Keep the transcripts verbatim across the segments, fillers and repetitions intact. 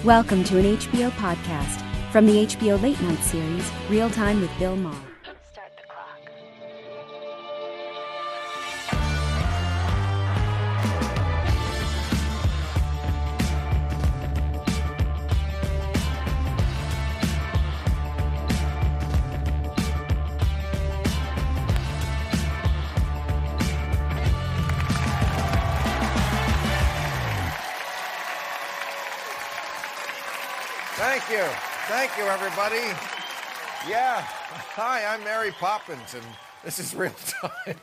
Welcome to an H B O podcast from the H B O Late Night series, Real Time with Bill Maher. Start the clock. Thank you. Thank you, everybody. Yeah. Hi, I'm Mary Poppins, and this is Real Time.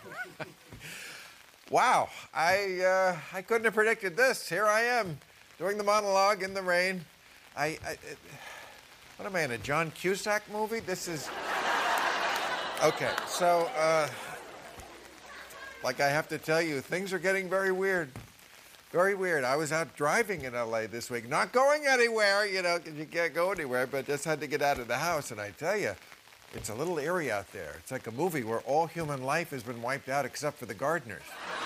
Wow. I uh, I couldn't have predicted this. Here I am, doing the monologue in the rain. I, I it, what am I in, a John Cusack movie? This is... Okay, so, uh, like I have to tell you, things are getting very weird. Very weird. I was out driving in L A this week, not going anywhere, you know, because you can't go anywhere, but just had to get out of the house. And I tell you, it's a little eerie out there. It's like a movie where all human life has been wiped out except for the gardeners.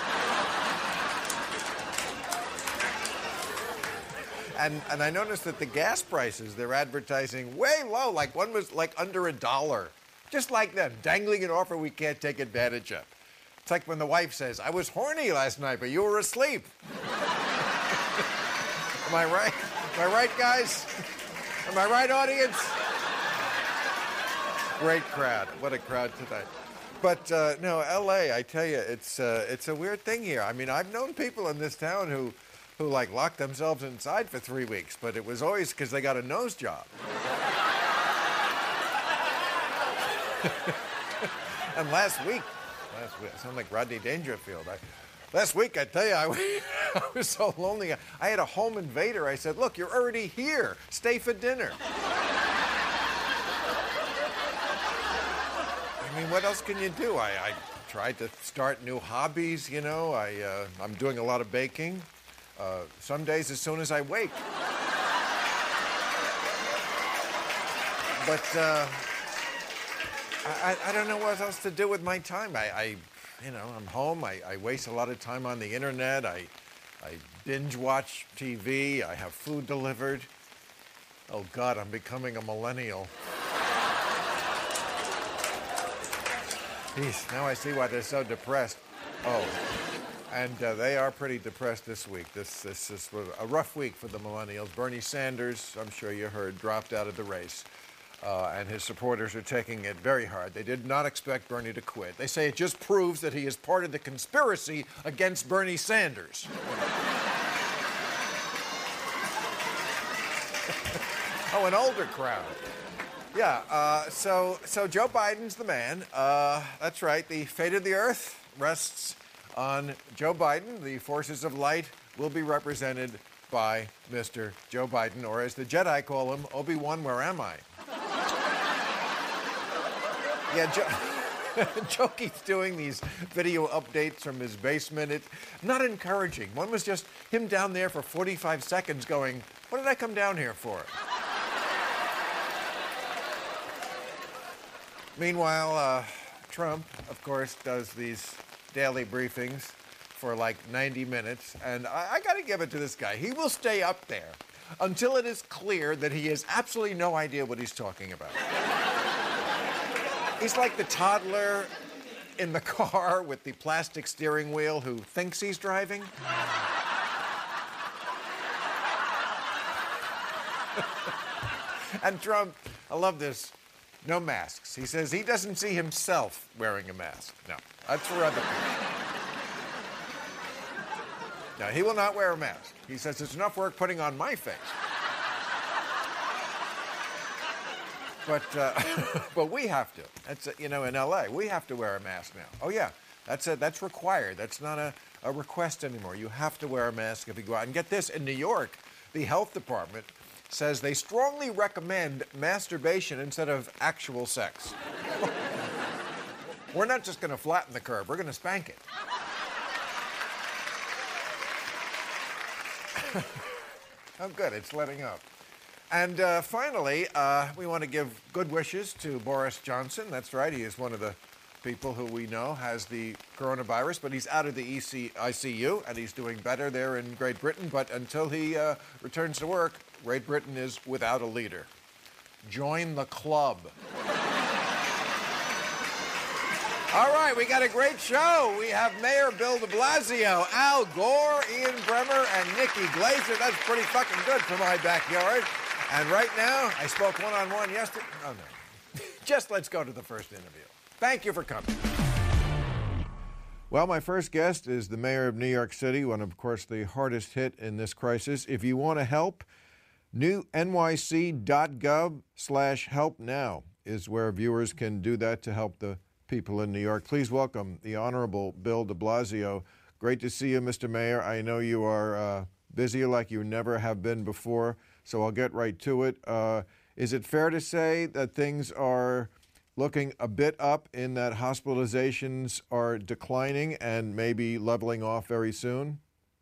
and and I noticed that the gas prices, they're advertising way low, like one was like under a dollar. Just like them, dangling an offer we can't take advantage of. It's like when the wife says, I was horny last night, but you were asleep. Am I right? Am I right, guys? Am I right, audience? Great crowd. What a crowd tonight. But, uh, no, L A, I tell you, it's, uh, it's a weird thing here. I mean, I've known people in this town who, who, like, locked themselves inside for three weeks, but it was always because they got a nose job. And last week, Last week, I sound like Rodney Dangerfield. I, last week, I tell you, I, I was so lonely. I, I had a home invader. I said, look, you're already here. Stay for dinner. I mean, what else can you do? I, I tried to start new hobbies, you know. I, uh, I'm doing a lot of baking. Uh, some days as soon as I wake. But... Uh, I, I don't know what else to do with my time. I, I you know, I'm home. I, I waste a lot of time on the internet. I, I binge watch T V. I have food delivered. Oh, God, I'm becoming a millennial. Jeez, now I see why they're so depressed. Oh, and uh, they are pretty depressed this week. This, this, this was a rough week for the millennials. Bernie Sanders, I'm sure you heard, dropped out of the race. Uh, and his supporters are taking it very hard. They did not expect Bernie to quit. They say it just proves that he is part of the conspiracy against Bernie Sanders. Oh, an older crowd. Yeah, uh, so, so Joe Biden's the man. Uh, that's right. The fate of the earth rests on Joe Biden. The forces of light will be represented by Mister Joe Biden, or as the Jedi call him, Obi-Wan, where am I? Yeah, Joe, Joe keeps doing these video updates from his basement. It's not encouraging. One was just him down there for forty-five seconds going, what did I come down here for? Meanwhile, uh, Trump, of course, does these daily briefings for like ninety minutes. And I, I got to give it to this guy. He will stay up there until it is clear that he has absolutely no idea what he's talking about. He's like the toddler in the car with the plastic steering wheel who thinks he's driving. And Trump, I love this, no masks. He says he doesn't see himself wearing a mask. No, that's for other people. No, he will not wear a mask. He says it's enough work putting on my face. But, uh, but we have to. That's, you know, in L A, we have to wear a mask now. Oh, yeah, that's, a, that's required. That's not a, a request anymore. You have to wear a mask if you go out. And get this, in New York, the health department says they strongly recommend masturbation instead of actual sex. We're not just going to flatten the curve. We're going to spank it. Oh, good. It's letting up. And uh, finally, uh, we want to give good wishes to Boris Johnson. That's right. He is one of the people who we know has the coronavirus, but he's out of the E C I C U, and he's doing better there in Great Britain. But until he uh, returns to work, Great Britain is without a leader. Join the club. All right, we got a great show. We have Mayor Bill de Blasio, Al Gore, Ian Bremmer, and Nikki Glaser. That's pretty fucking good for my backyard. And right now, I spoke one-on-one yesterday. Oh, no. Just let's go to the first interview. Thank you for coming. Well, my first guest is the mayor of New York City, one, of course, the hardest hit in this crisis. If you want to help, new N Y C dot gov slash help now is where viewers can do that to help the people in New York. Please welcome the Honorable Bill de Blasio. Great to see you, Mister Mayor. I know you are uh, busy like you never have been before, so I'll get right to it. Uh, is it fair to say that things are looking a bit up in that hospitalizations are declining and maybe leveling off very soon?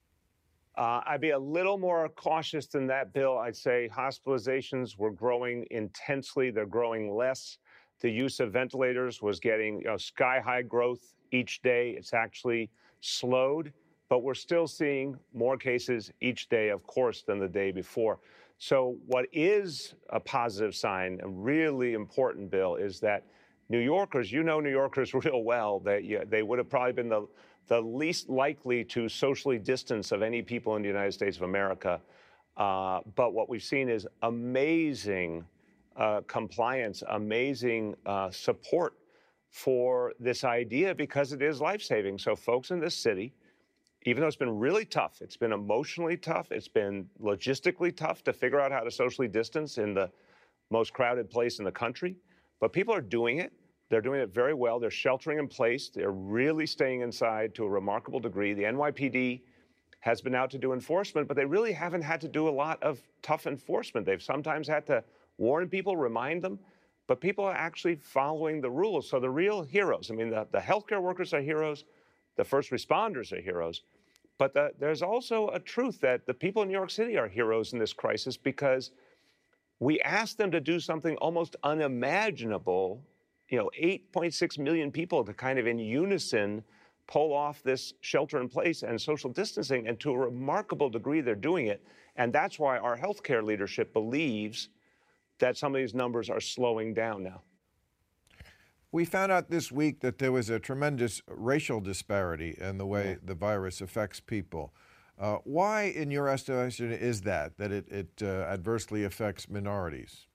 Uh, I'd be a little more cautious than that, Bill. I'd say hospitalizations were growing intensely. They're growing less. The use of ventilators was getting you know, sky-high growth each day. It's actually slowed, but we're still seeing more cases each day, of course, than the day before. So what is a positive sign, a really important, Bill, is that New Yorkers, you know New Yorkers real well, that yeah, they would have probably been the, the least likely to socially distance of any people in the United States of America. Uh, but what we've seen is amazing Uh, compliance, amazing uh, support for this idea because it is life-saving. So folks in this city, even though it's been really tough, it's been emotionally tough, it's been logistically tough to figure out how to socially distance in the most crowded place in the country, but people are doing it. They're doing it very well. They're sheltering in place. They're really staying inside to a remarkable degree. The N Y P D has been out to do enforcement, but they really haven't had to do a lot of tough enforcement. They've sometimes had to warn people, remind them, but people are actually following the rules. So the real heroes, I mean, the, the healthcare workers are heroes, the first responders are heroes, but the, there's also a truth that the people in New York City are heroes in this crisis because we asked them to do something almost unimaginable, you know, eight point six million people to kind of in unison pull off this shelter in place and social distancing, and to a remarkable degree they're doing it. And that's why our healthcare leadership believes that some of these numbers are slowing down now. We found out this week that there was a tremendous racial disparity in the way the virus affects people. Uh, why, in your estimation, is that, that it, it uh, adversely affects minorities?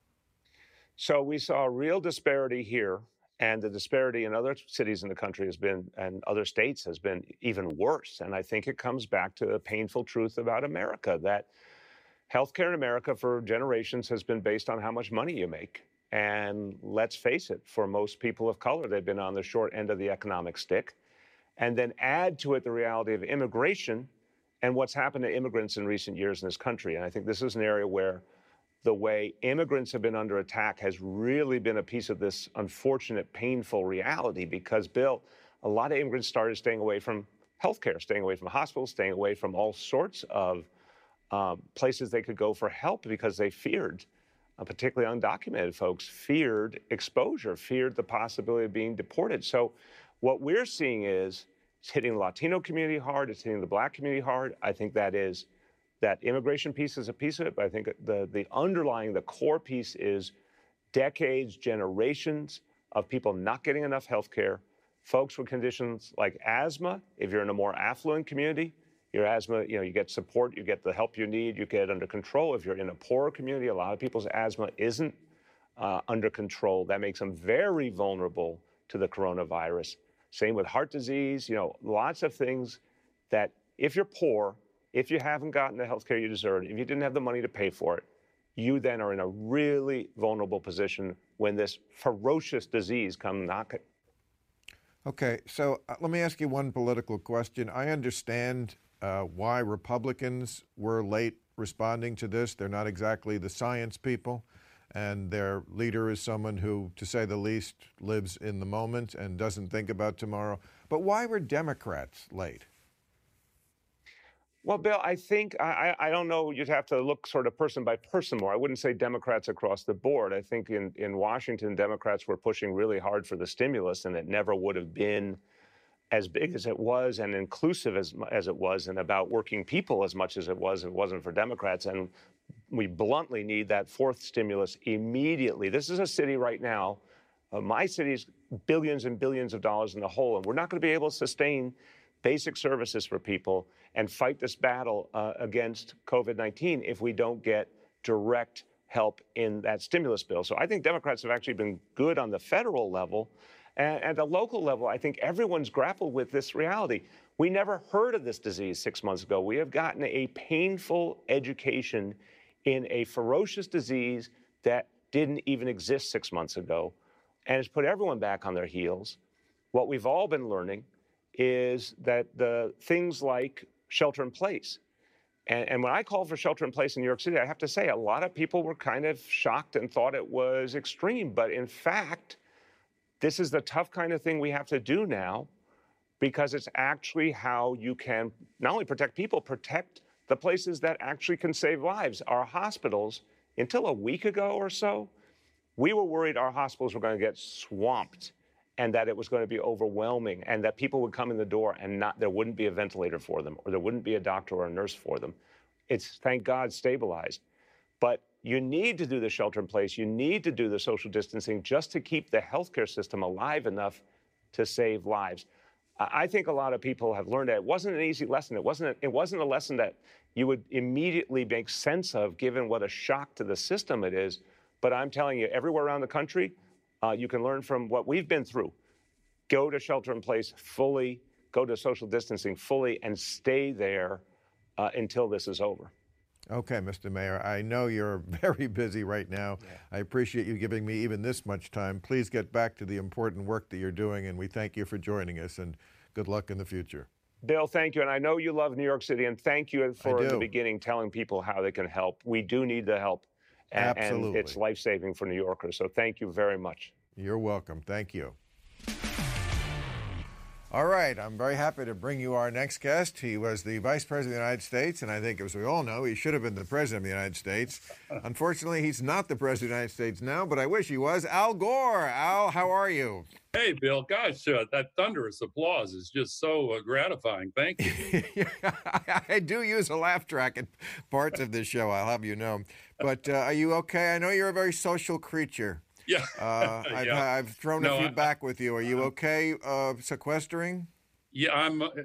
So we saw a real disparity here, and the disparity in other cities in the country has been, and other states has been even worse. And I think it comes back to the painful truth about America, that healthcare in America for generations has been based on how much money you make. And let's face it, for most people of color, they've been on the short end of the economic stick. And then add to it the reality of immigration and what's happened to immigrants in recent years in this country. And I think this is an area where the way immigrants have been under attack has really been a piece of this unfortunate, painful reality because, Bill, a lot of immigrants started staying away from healthcare, staying away from hospitals, staying away from all sorts of Um, places they could go for help because they feared, uh, particularly undocumented folks, feared exposure, feared the possibility of being deported. So what we're seeing is it's hitting the Latino community hard, it's hitting the Black community hard. I think that is, that immigration piece is a piece of it, but I think the, the underlying, the core piece is decades, generations of people not getting enough health care, folks with conditions like asthma, if you're in a more affluent community, your asthma, you know, you get support, you get the help you need, you get it under control. If you're in a poorer community, a lot of people's asthma isn't uh, under control. That makes them very vulnerable to the coronavirus. Same with heart disease, you know, lots of things that if you're poor, if you haven't gotten the health care you deserve, if you didn't have the money to pay for it, you then are in a really vulnerable position when this ferocious disease comes knocking. Okay, so uh, let me ask you one political question. I understand uh, why Republicans were late responding to this. They're not exactly the science people, and their leader is someone who, to say the least, lives in the moment and doesn't think about tomorrow. But why were Democrats late? Well, Bill, I think, I, I don't know, you'd have to look sort of person by person more. I wouldn't say Democrats across the board. I think in, in Washington, Democrats were pushing really hard for the stimulus, and it never would have been as big as it was and inclusive as, as it was and about working people as much as it was if it wasn't for Democrats. And we bluntly need that fourth stimulus immediately. This is a city right now, uh, my city's billions and billions of dollars in the hole, and we're not going to be able to sustain basic services for people and fight this battle uh, against COVID nineteen if we don't get direct help in that stimulus bill. So I think Democrats have actually been good on the federal level. And at the local level, I think everyone's grappled with this reality. We never heard of this disease six months ago. We have gotten a painful education in a ferocious disease that didn't even exist six months ago, and it's put everyone back on their heels. What we've all been learning is that the things like shelter in place, and, and when I called for shelter in place in New York City, I have to say a lot of people were kind of shocked and thought it was extreme. But in fact, this is the tough kind of thing we have to do now, because it's actually how you can not only protect people, protect the places that actually can save lives. Our hospitals, until a week ago or so, we were worried our hospitals were going to get swamped and that it was going to be overwhelming and that people would come in the door and not there wouldn't be a ventilator for them or there wouldn't be a doctor or a nurse for them. It's, thank God, stabilized. But you need to do the shelter in place. You need to do the social distancing just to keep the healthcare system alive enough to save lives. I think a lot of people have learned that it wasn't an easy lesson. It wasn't a, it wasn't a lesson that you would immediately make sense of, given what a shock to the system it is. But I'm telling you, everywhere around the country, uh, you can learn from what we've been through. Go to shelter in place fully, go to social distancing fully, and stay there uh, until this is over. Okay, Mister Mayor, I know you're very busy right now. Yeah. I appreciate you giving me even this much time. Please get back to the important work that you're doing, and we thank you for joining us, and good luck in the future. Bill, thank you. And I know you love New York City, and thank you for the beginning telling people how they can help. We do need the help, and, Absolutely. and it's life-saving for New Yorkers. So thank you very much. You're welcome. Thank you. All right, I'm very happy to bring you our next guest. He was the Vice President of the United States, and I think, as we all know, he should have been the President of the United States. Unfortunately, he's not the President of the United States now, but I wish he was. Al Gore. Al, how are you? Hey, Bill. Gosh, uh, that thunderous applause is just so uh, gratifying. Thank you. Yeah, I do use a laugh track in parts of this show, I'll have you know. But uh, are you okay? I know you're a very social creature. Yeah. uh, I've, yeah. I've thrown no, a few I, back with you. Are you okay uh, sequestering? Yeah, I'm, uh,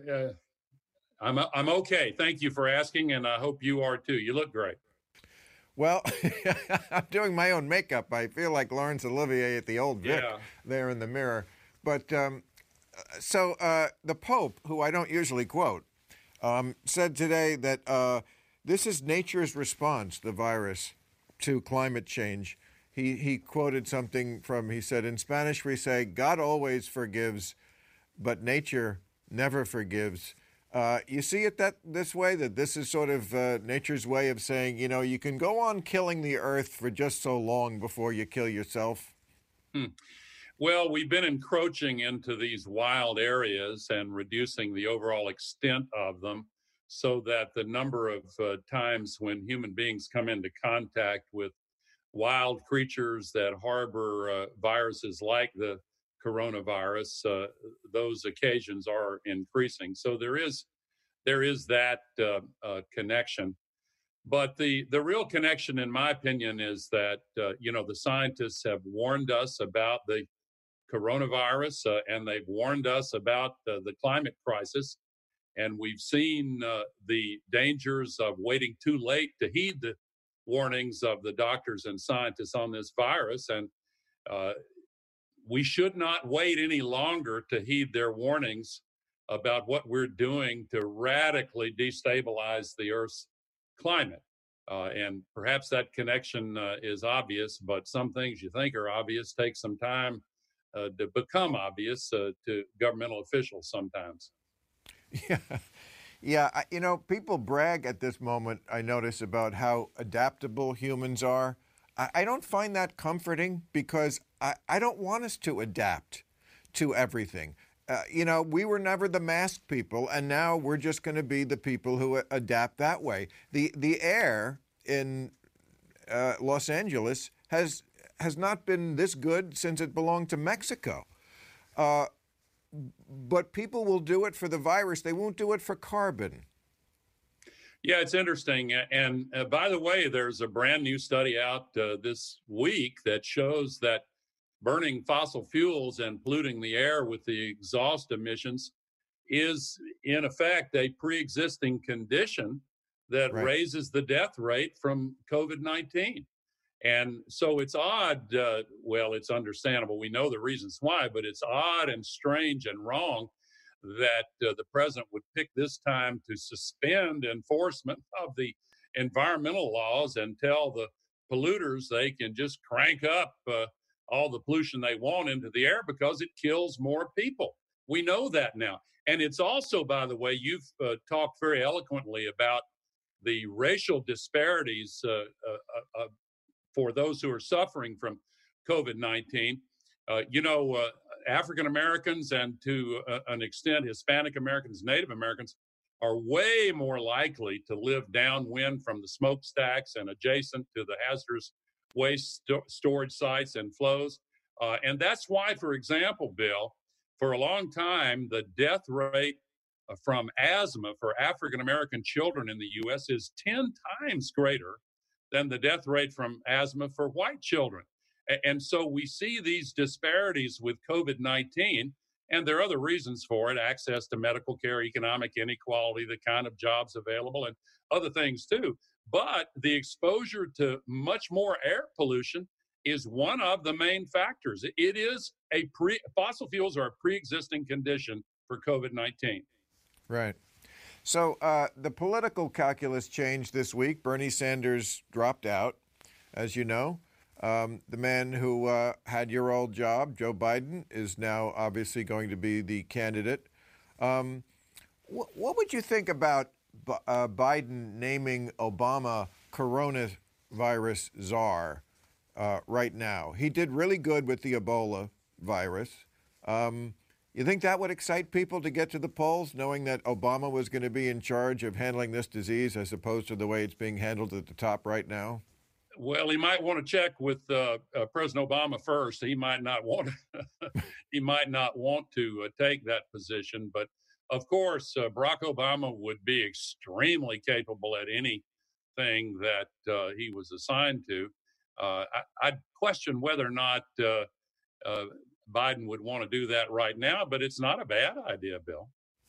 I'm, I'm okay. Thank you for asking, and I hope you are too. You look great. Well, I'm doing my own makeup. I feel like Laurence Olivier at the old Vic yeah. there in the mirror. But um, so uh, the Pope, who I don't usually quote, um, said today that uh, this is nature's response, the virus, to climate change. He he quoted something from, he said, in Spanish we say, God always forgives, but nature never forgives. Uh, you see it that this way, that this is sort of uh, nature's way of saying, you know, you can go on killing the earth for just so long before you kill yourself? Hmm. Well, we've been encroaching into these wild areas and reducing the overall extent of them so that the number of uh, times when human beings come into contact with wild creatures that harbor uh, viruses like the coronavirus, uh, those occasions are increasing. So there is there is that uh, uh, connection. But the, the real connection, in my opinion, is that, uh, you know, the scientists have warned us about the coronavirus, uh, and they've warned us about uh, the climate crisis. And we've seen uh, the dangers of waiting too late to heed the warnings of the doctors and scientists on this virus. And uh, we should not wait any longer to heed their warnings about what we're doing to radically destabilize the Earth's climate. Uh, and perhaps that connection uh, is obvious, but some things you think are obvious take some time uh, to become obvious uh, to governmental officials sometimes. Yeah. Yeah, I, you know, people brag at this moment, I notice, about how adaptable humans are. I, I don't find that comforting because I, I don't want us to adapt to everything. Uh, you know, we were never the masked people, and now we're just going to be the people who adapt that way. The the air in uh, Los Angeles has has not been this good since it belonged to Mexico. Uh, But people will do it for the virus. They won't do it for carbon. Yeah, it's interesting. And uh, by the way, there's a brand new study out uh, this week that shows that burning fossil fuels and polluting the air with the exhaust emissions is, in effect, a pre existing condition that Right. raises the death rate from COVID nineteen. And so it's odd. Uh, well, it's understandable. We know the reasons why, but it's odd and strange and wrong that uh, the president would pick this time to suspend enforcement of the environmental laws and tell the polluters they can just crank up uh, all the pollution they want into the air because it kills more people. We know that now. And it's also, by the way, you've uh, talked very eloquently about the racial disparities uh, uh, uh, for those who are suffering from COVID nineteen. Uh, you know, uh, African Americans and to uh, an extent Hispanic Americans, Native Americans are way more likely to live downwind from the smokestacks and adjacent to the hazardous waste sto- storage sites and flows. Uh, and that's why, for example, Bill, for a long time, the death rate uh, from asthma for African American children in the U S is ten times greater than the death rate from asthma for white children. And so we see these disparities with COVID nineteen, and there are other reasons for it: access to medical care, economic inequality, the kind of jobs available, and other things too. But the exposure to much more air pollution is one of the main factors. It is a pre fossil fuels are a pre-existing condition for COVID nineteen. Right. So uh, the political calculus changed this week. Bernie Sanders dropped out, as you know. Um, the man who uh, had your old job, Joe Biden, is now obviously going to be the candidate. Um, wh- what would you think about B- uh, Biden naming Obama coronavirus czar uh, right now? He did really good with the Ebola virus. Um, you think that would excite people to get to the polls, knowing that Obama was going to be in charge of handling this disease as opposed to the way it's being handled at the top right now? Well, he might want to check with uh, uh, President Obama first. He might not want he might not want to uh, take that position, but of course, uh, Barack Obama would be extremely capable at anything that uh, he was assigned to. Uh, I, I'd question whether or not uh, uh, Biden would want to do that right now, but it's not a bad idea, Bill.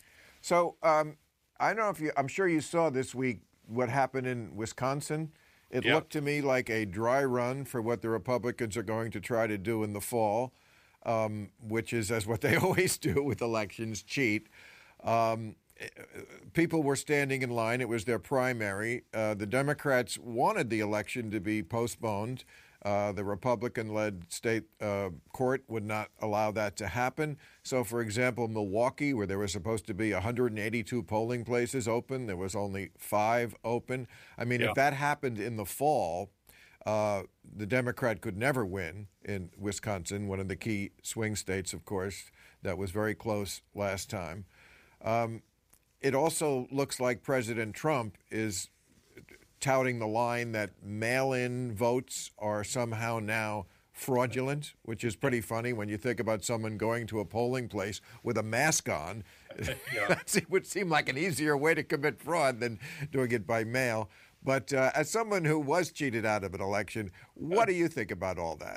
So um, I don't know if you, I'm sure you saw this week what happened in Wisconsin. It Yep. looked to me like a dry run for what the Republicans are going to try to do in the fall, um, which is, as what they always do with elections, cheat. Um, people were standing in line. It was their primary. Uh, the Democrats wanted the election to be postponed. Uh, the Republican-led state uh, court would not allow that to happen. So, for example, Milwaukee, where there were supposed to be one hundred eighty-two polling places open, there was only five open. I mean, Yeah. if that happened in the fall, uh, the Democrat could never win in Wisconsin, one of the key swing states, of course, that was very close last time. Um, it also looks like President Trump is touting the line that mail-in votes are somehow now fraudulent, which is pretty funny when you think about someone going to a polling place with a mask on. Yeah. That would seem like an easier way to commit fraud than doing it by mail. But uh, as someone who was cheated out of an election, what do you think about all that?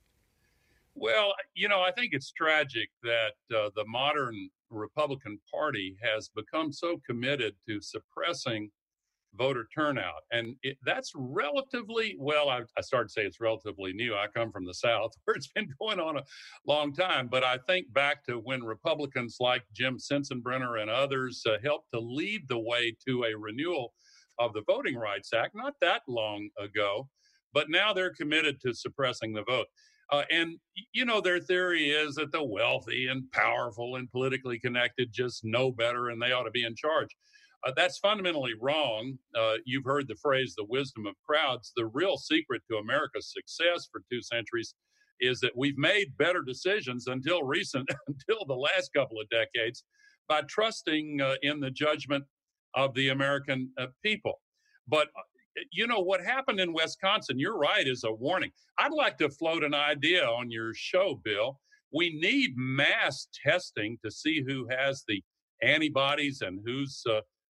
Well, you know, I think it's tragic that uh, the modern Republican Party has become so committed to suppressing voter turnout. And it, that's relatively, well, I, I started to say it's relatively new. I come from the South where it's been going on a long time. But I think back to when Republicans like Jim Sensenbrenner and others uh, helped to lead the way to a renewal of the Voting Rights Act, not that long ago. But now they're committed to suppressing the vote. Uh, and, you know, their theory is that the wealthy and powerful and politically connected just know better and they ought to be in charge. Uh, that's fundamentally wrong. Uh, you've heard the phrase, the wisdom of crowds. The real secret to America's success for two centuries is that we've made better decisions until recent, until the last couple of decades, by trusting uh, in the judgment of the American uh, people. But, uh, you know, what happened in Wisconsin, you're right, is a warning. I'd like to float an idea on your show, Bill. We need mass testing to see who has the antibodies and who's uh,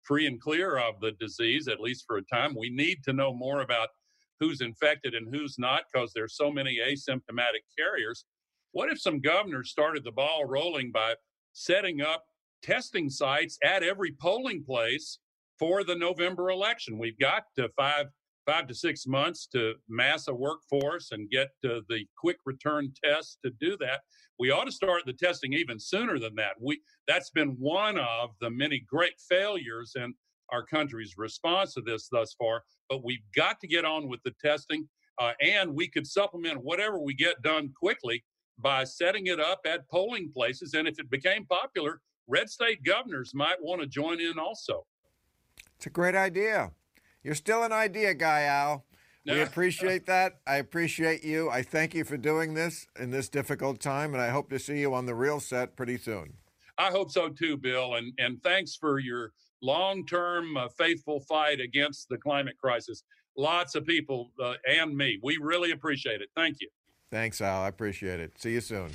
free and clear of the disease, at least for a time. We need to know more about who's infected and who's not, because there's so many asymptomatic carriers. What if some governors started the ball rolling by setting up testing sites at every polling place for the November election? We've got to five five to six months to mass a workforce and get uh, the quick return tests to do that. We ought to start the testing even sooner than that. We that's been one of the many great failures in our country's response to this thus far. But we've got to get on with the testing, uh, and we could supplement whatever we get done quickly by setting it up at polling places. And if it became popular, red state governors might want to join in also. It's a great idea. You're still an idea guy, Al. We appreciate that. I appreciate you. I thank you for doing this in this difficult time, and I hope to see you on the real set pretty soon. I hope so too, Bill. And, and thanks for your long-term uh, faithful fight against the climate crisis. Lots of people uh, and me. We really appreciate it. Thank you. Thanks, Al. I appreciate it. See you soon.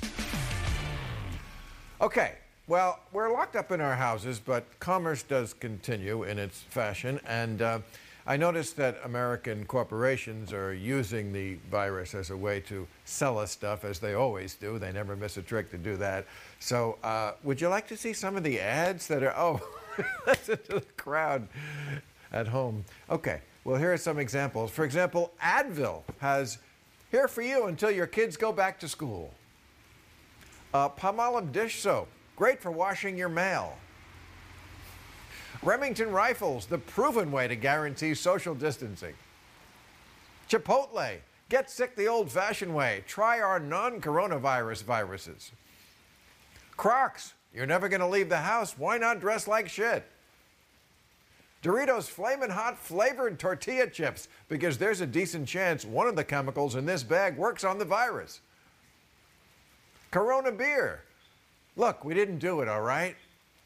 Okay. Well, we're locked up in our houses, but commerce does continue in its fashion. And uh, I noticed that American corporations are using the virus as a way to sell us stuff, as they always do. They never miss a trick to do that. So uh, would you like to see some of the ads that are, oh, listen to the crowd at home. Okay, well, here are some examples. For example, Advil has here for you until your kids go back to school. Uh, Palmolive dish soap, great for washing your mail. Remington Rifles, the proven way to guarantee social distancing. Chipotle, get sick the old-fashioned way. Try our non-coronavirus viruses. Crocs, you're never going to leave the house. Why not dress like shit? Doritos Flamin' Hot flavored tortilla chips, because there's a decent chance one of the chemicals in this bag works on the virus. Corona beer. Look, we didn't do it, all right?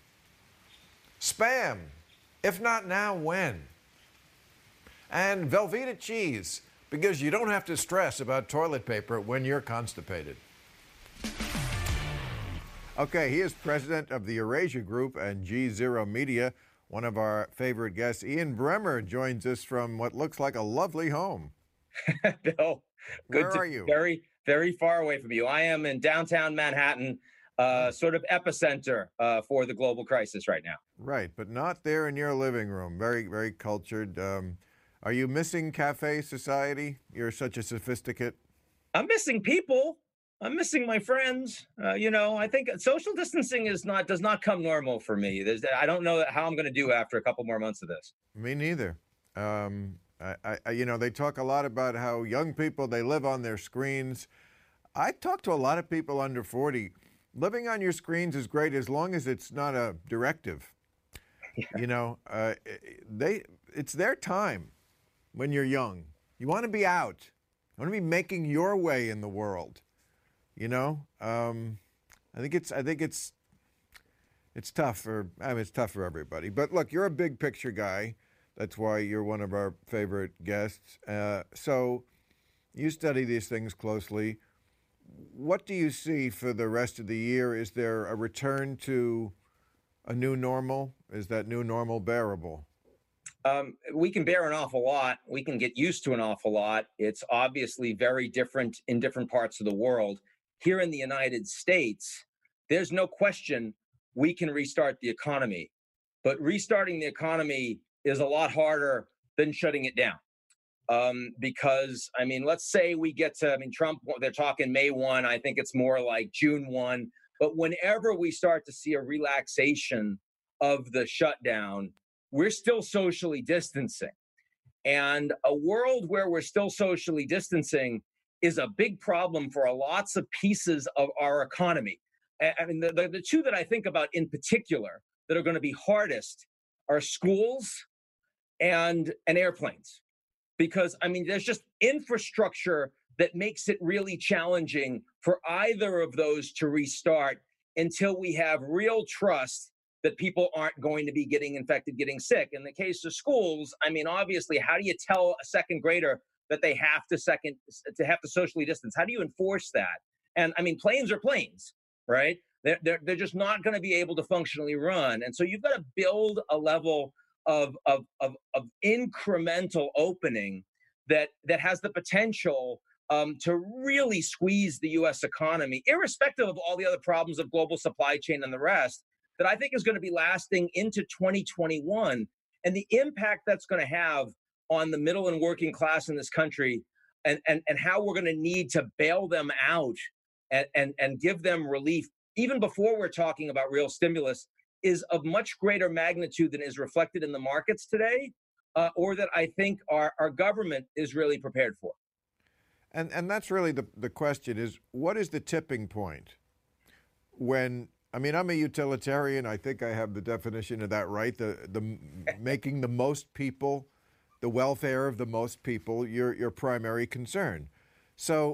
Spam. If not now, when? And Velveeta cheese, because you don't have to stress about toilet paper when you're constipated. Okay, he is president of the Eurasia Group and G Zero Media. One of our favorite guests, Ian Bremmer, joins us from what looks like a lovely home. Bill, good Where to are you? Very, very far away from you. I am in downtown Manhattan, uh, sort of epicenter uh, for the global crisis right now. Right, but not there in your living room. Very, very cultured. Um, are you missing cafe society? You're such a sophisticate. I'm missing people. I'm missing my friends. Uh, you know, I think social distancing is not does not come normal for me. There's, I don't know how I'm going to do after a couple more months of this. Me neither. Um, I, I, you know, they talk a lot about how young people, they live on their screens. I talk to a lot of people under forty. Living on your screens is great as long as it's not a directive. Yeah. You know, uh, they it's their time when you're young. You want to be out. You want to be making your way in the world. You know, um, I think it's I think it's it's tough for I mean it's tough for everybody. But look, you're a big picture guy. That's why you're one of our favorite guests. Uh, so you study these things closely. What do you see for the rest of the year? Is there a return to a new normal? Is that new normal bearable? Um, we can bear an awful lot. We can get used to an awful lot. It's obviously very different in different parts of the world. Here in the United States, there's no question we can restart the economy. But restarting the economy is a lot harder than shutting it down. Um, because, I mean, let's say we get to, I mean, Trump, they're talking May first. I think it's more like June first. But whenever we start to see a relaxation of the shutdown, we're still socially distancing. And a world where we're still socially distancing is a big problem for lots of pieces of our economy. I mean, the, the, the two that I think about in particular that are going to be hardest are schools and, and airplanes. Because, I mean, there's just infrastructure that makes it really challenging for either of those to restart until we have real trust that people aren't going to be getting infected, getting sick. In the case of schools, I mean, obviously, how do you tell a second grader that they have to second to have to socially distance? How do you enforce that? And I mean, planes are planes, right? They're, they're, they're just not going to be able to functionally run. And so you've got to build a level of, of, of, of incremental opening that, that has the potential um, to really squeeze the U S economy, irrespective of all the other problems of global supply chain and the rest, that I think is going to be lasting into twenty twenty-one. And the impact that's going to have on the middle and working class in this country, and, and, and how we're going to need to bail them out and, and, and give them relief, even before we're talking about real stimulus, is of much greater magnitude than is reflected in the markets today, uh, or that I think our, our government is really prepared for. And and that's really the, the question is, what is the tipping point when, I mean, I'm a utilitarian. I think I have the definition of that right. The the making the most people, the welfare of the most people, your your primary concern. So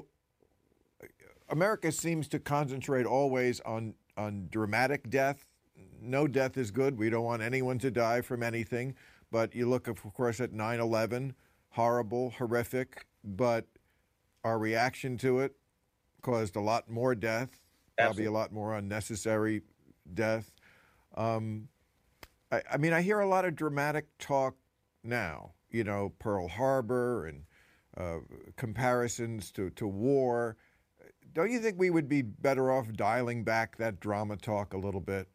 America seems to concentrate always on, on dramatic death. No death is good. We don't want anyone to die from anything. But you look, of course, at nine eleven, horrible, horrific, but our reaction to it caused a lot more death, probably Absolutely. a lot more unnecessary death. Um, I, I mean, I hear a lot of dramatic talk now, you know, Pearl Harbor and uh, comparisons to, to war. Don't you think we would be better off dialing back that drama talk a little bit?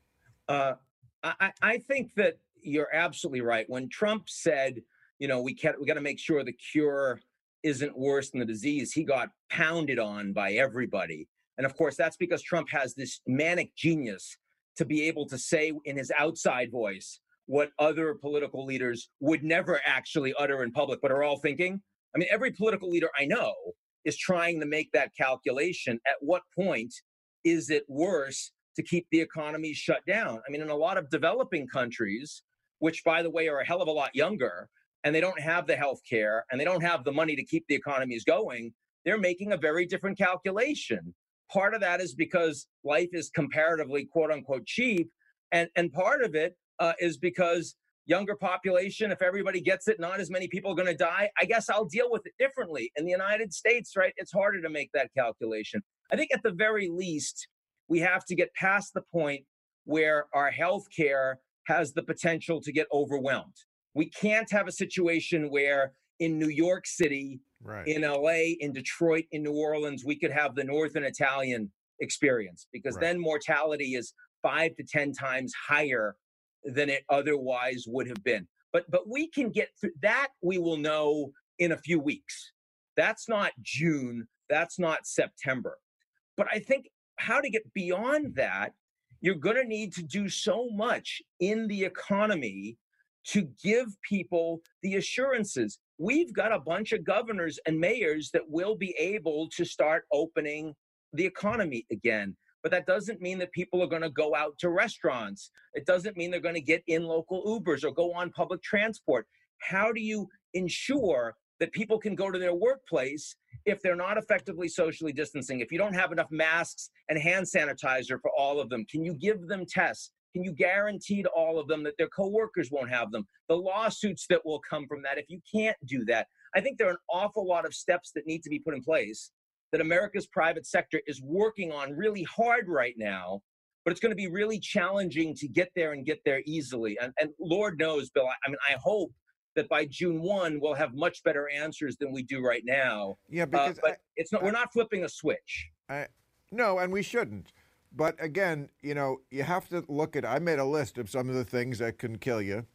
Uh, I, I think that you're absolutely right. When Trump said, you know, we can't, we got to make sure the cure isn't worse than the disease, he got pounded on by everybody. And of course, that's because Trump has this manic genius to be able to say in his outside voice what other political leaders would never actually utter in public, but are all thinking. I mean, every political leader I know is trying to make that calculation. At what point is it worse to keep the economy shut down? I mean, in a lot of developing countries, which, by the way, are a hell of a lot younger, and they don't have the health care, and they don't have the money to keep the economies going, they're making a very different calculation. Part of that is because life is comparatively, quote unquote, cheap. And, and part of it uh, is because younger population, if everybody gets it, not as many people are going to die. I guess I'll deal with it differently. In the United States, right, it's harder to make that calculation. I think at the very least, we have to get past the point where our health care has the potential to get overwhelmed. We can't have a situation where in New York City, right. in L A, in Detroit, in New Orleans, we could have the Northern Italian experience, because right. then mortality is five to ten times higher than it otherwise would have been. But but we can get through that. We will know in a few weeks. That's not June. That's not September. But I think how to get beyond that, you're going to need to do so much in the economy to give people the assurances. We've got a bunch of governors and mayors that will be able to start opening the economy again. But that doesn't mean that people are going to go out to restaurants. It doesn't mean they're going to get in local Ubers or go on public transport. How do you ensure that people can go to their workplace if they're not effectively socially distancing? If you don't have enough masks and hand sanitizer for all of them, can you give them tests? Can you guarantee to all of them that their coworkers won't have them? The lawsuits that will come from that if you can't do that. I think there are an awful lot of steps that need to be put in place that America's private sector is working on really hard right now, but it's going to be really challenging to get there and get there easily. And, and Lord knows, Bill, I, I mean, I hope that by June first, we'll have much better answers than we do right now. Yeah, because uh, but I, it's not, I, we're not flipping a switch. I, no, and we shouldn't. But again, you know, you have to look at, I made a list of some of the things that can kill you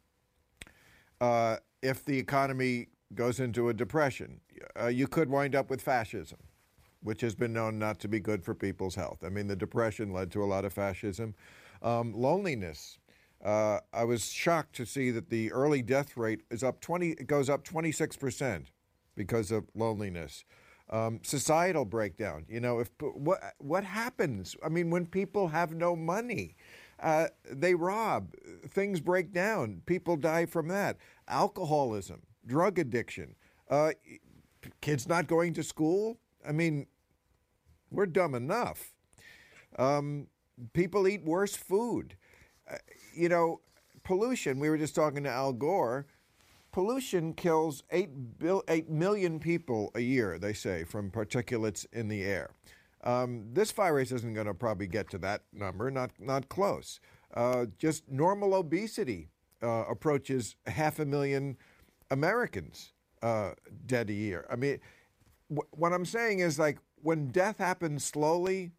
uh, if the economy goes into a depression. Uh, you could wind up with fascism, which has been known not to be good for people's health. I mean, the Depression led to a lot of fascism. Um, loneliness. Uh, I was shocked to see that the early death rate is up twenty. It goes up twenty-six percent because of loneliness. Um, societal breakdown. You know, if what what happens? I mean, when people have no money, uh, they rob. Things break down. People die from that. Alcoholism, drug addiction, uh, kids not going to school. I mean, we're dumb enough. Um, people eat worse food. Uh, you know, pollution. We were just talking to Al Gore. Pollution kills eight, bil- eight million people a year, they say, from particulates in the air. Um, this virus isn't going to probably get to that number, not not close. Uh, just normal obesity uh, approaches half a million Americans uh, dead a year. I mean, w- what I'm saying is, like, when death happens slowly,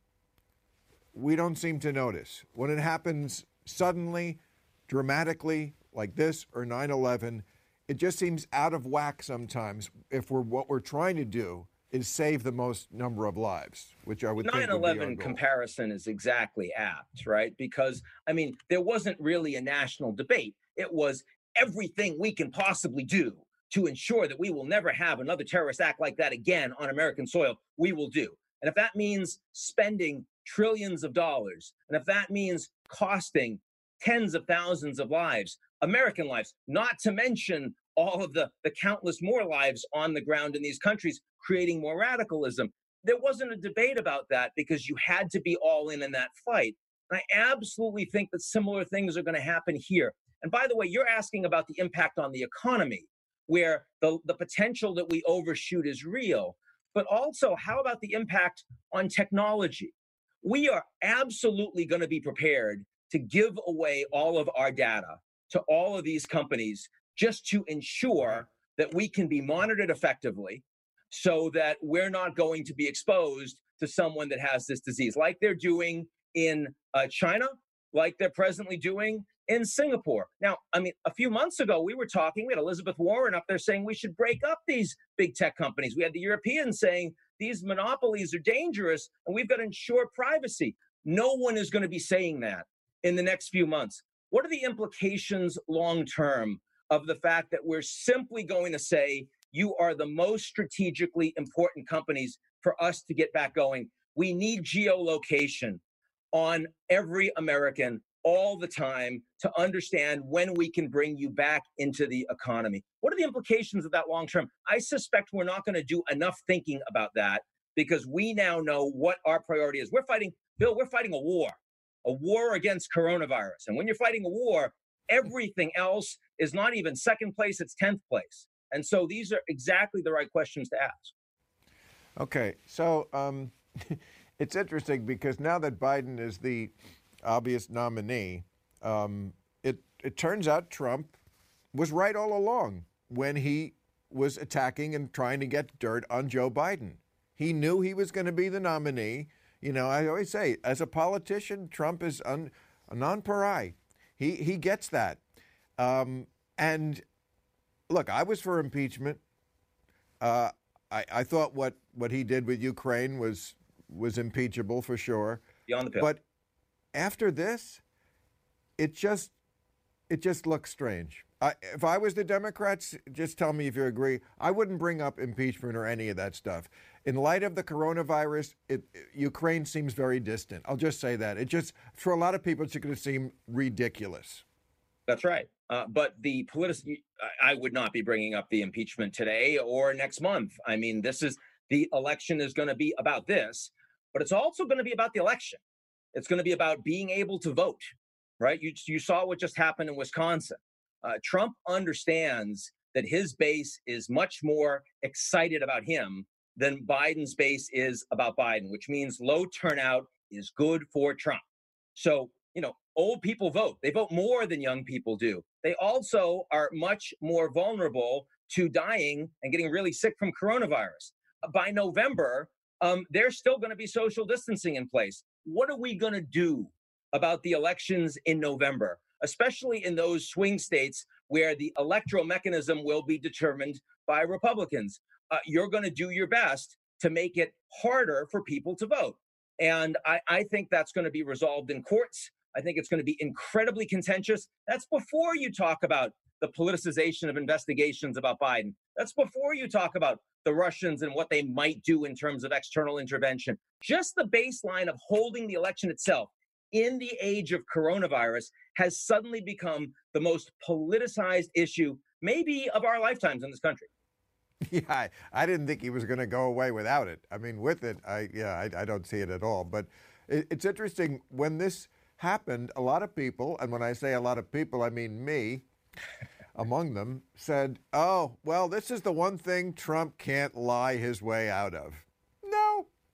we don't seem to notice. When it happens suddenly, dramatically, like this or nine eleven, it just seems out of whack sometimes if we're what we're trying to do is save the most number of lives, which I would think would be our nine eleven goal. comparison is exactly apt, right? Because, I mean, there wasn't really a national debate. It was everything we can possibly do to ensure that we will never have another terrorist act like that again on American soil, we will do. And if that means spending trillions of dollars, and if that means costing tens of thousands of lives, American lives, not to mention all of the, the countless more lives on the ground in these countries, creating more radicalism. There wasn't a debate about that because you had to be all in in that fight. And I absolutely think that similar things are going to happen here. And by the way, you're asking about the impact on the economy, where the, the potential that we overshoot is real. But also, how about the impact on technology? We are absolutely going to be prepared to give away all of our data to all of these companies just to ensure that we can be monitored effectively so that we're not going to be exposed to someone that has this disease, like they're doing in uh, China, like they're presently doing in Singapore. Now, I mean, a few months ago, we were talking, we had Elizabeth Warren up there saying we should break up these big tech companies. We had the Europeans saying these monopolies are dangerous and we've got to ensure privacy. No one is going to be saying that in the next few months. What are the implications long term of the fact that we're simply going to say, you are the most strategically important companies for us to get back going? We need geolocation on every American all the time to understand when we can bring you back into the economy. What are the implications of that long term? I suspect we're not going to do enough thinking about that because we now know what our priority is. We're fighting, Bill, we're fighting a war, a war against coronavirus. And when you're fighting a war, everything else is not even second place, it's tenth place. And so these are exactly the right questions to ask. Okay, so um, it's interesting because now that Biden is the obvious nominee, um, it, it turns out Trump was right all along when he was attacking and trying to get dirt on Joe Biden. He knew he was going to be the nominee. You know, I always say, as a politician, Trump is un, a non-pari. He, he gets that. Um, and look, I was for impeachment. Uh, I, I thought what, what he did with Ukraine was was impeachable for sure. Beyond the pale. But after this, it just it just looks strange. I, if I was the Democrats, just tell me if you agree. I wouldn't bring up impeachment or any of that stuff. In light of the coronavirus, it, Ukraine seems very distant. I'll just say that. It just, for a lot of people, it's going to seem ridiculous. That's right. Uh, but the political, I would not be bringing up the impeachment today or next month. I mean, this is, the election is going to be about this, but it's also going to be about the election. It's going to be about being able to vote, right? You, you saw what just happened in Wisconsin. Uh, Trump understands that his base is much more excited about him than Biden's base is about Biden, which means low turnout is good for Trump. So, you know, old people vote. They vote more than young people do. They also are much more vulnerable to dying and getting really sick from coronavirus. By November, um, there's still going to be social distancing in place. What are we going to do about the elections in November, especially in those swing states where the electoral mechanism will be determined by Republicans? Uh, you're going to do your best to make it harder for people to vote. And I, I think that's going to be resolved in courts. I think it's going to be incredibly contentious. That's before you talk about the politicization of investigations about Biden. That's before you talk about the Russians and what they might do in terms of external intervention. Just the baseline of holding the election itself in the age of coronavirus has suddenly become the most politicized issue, maybe of our lifetimes in this country. Yeah, I, I didn't think he was going to go away without it. I mean, with it, I yeah, I, I don't see it at all. But it, it's interesting, when this happened, a lot of people, and when I say a lot of people, I mean me, among them, said, oh, well, this is the one thing Trump can't lie his way out of. No,